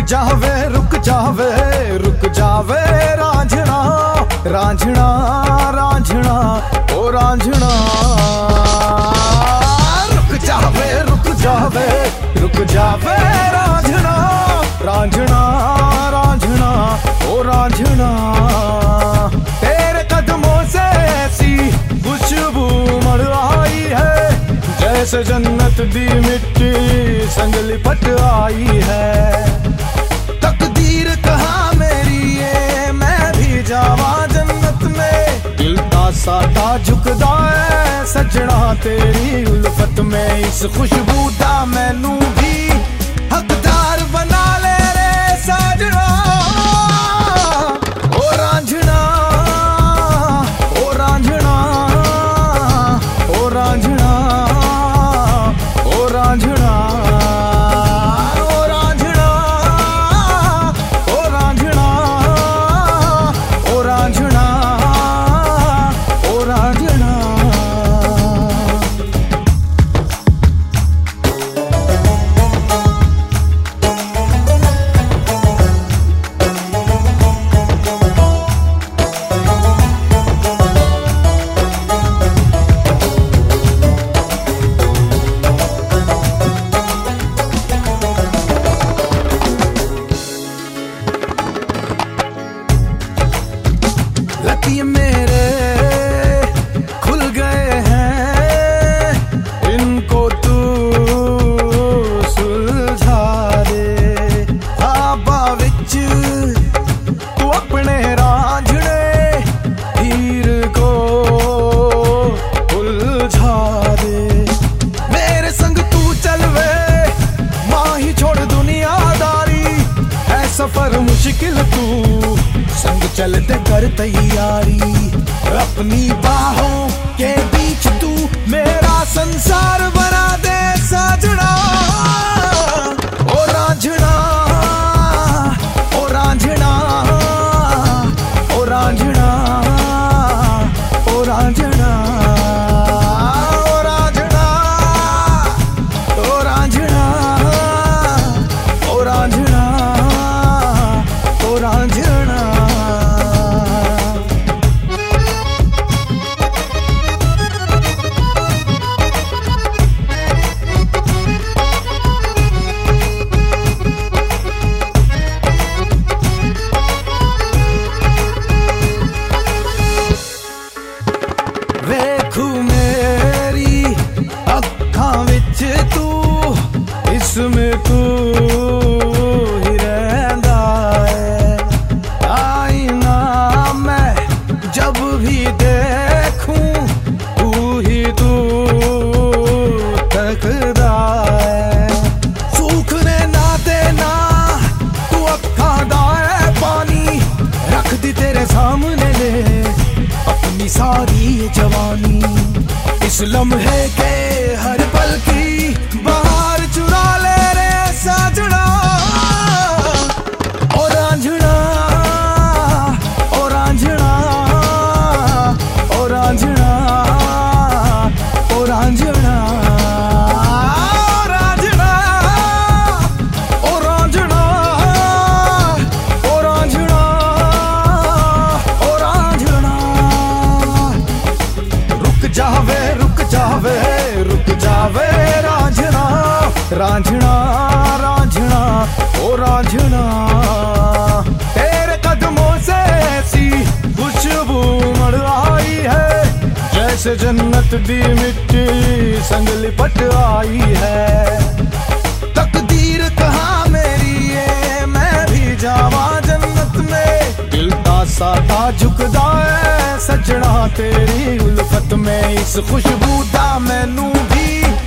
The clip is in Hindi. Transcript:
रुक जावे रांझना रांझना रांझना ओ रांझना। रुक जावे रांझना रांझना रांझना ओ रांझना। तेरे कदमों से ऐसी खुशबू मर आई है, जैसे जन्नत दी मिट्टी संग लिपट आई है। तकदीर कहाँ मेरी ये मैं भी जावा जन्नत में, दिल का साटा झुकदा है सजना तेरी उल्फत में। इस खुशबू दा मैनू भी हकदार बना ले रे साजना। ओ रांझना ओ रांझना ओ रांझना ओ रांझना ओ रांझना ओ रांझना ओ रांझना ओ रांझना। लकी मेरे खुल गए हैं, इनको तू सुलझा दे। ख्वाबा विच तू अपने रांझने हीर को उलझा दे। मेरे संग तू चल वे माही छोड़ दुनियादारी, है सफर मुश्किल तू संग चलते कर तैयारी। अपनी बाहों के बीच तू मेरा संसार बना दे साजना। ओ रांझना ओ रांझना ओ रांझना ओ रांझना ओ रांझना ओ रांझना ओ रांझना ओ रांझना। वेखू मेरी अखां विच तू, इसमें तू ही रहंदा है। आईना मैं जब भी देखूं तू ही तू तकदा है। सूखने ना देना तू अखां दा है पानी, रख दी तेरे सामने ले अपनी सारी जवानी। इस लम्हे के हर पल की बाहर चुरा ले रे साजना। ओ रांझना ओ रांझना ओ रांझना ओ रांझना ओ रांझना ओ रांझना ओ रांझना ओ रांझना। रुक जावे रांझना रांझना रांझना ओ रांझना। तेरे कदमों से ऐसी खुशबू मर आई है, जैसे जन्नत दी मिट्टी संग लिपट आई है। तकदीर कहाँ मेरी ये मैं भी जावा जन्नत में, दिल का साटा झुकदा है सजना तेरी उल्फत में। इस खुशबू दा मैनू भी